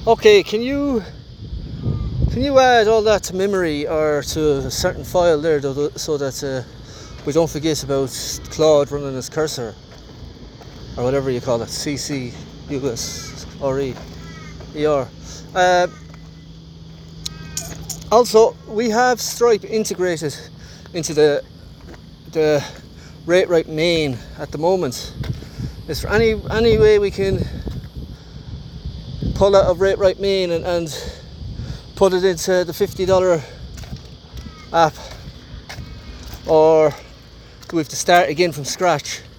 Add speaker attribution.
Speaker 1: Okay, can you add all that to memory or to a certain file there so that we don't forget about Claude running his cursor or whatever you call it, CC US RE ER. Uh, Also, we have Stripe integrated into the RateRight main at the moment. Is there any way we can pull out of RateRight main and put it into the $50 app, or do we have to start again from scratch?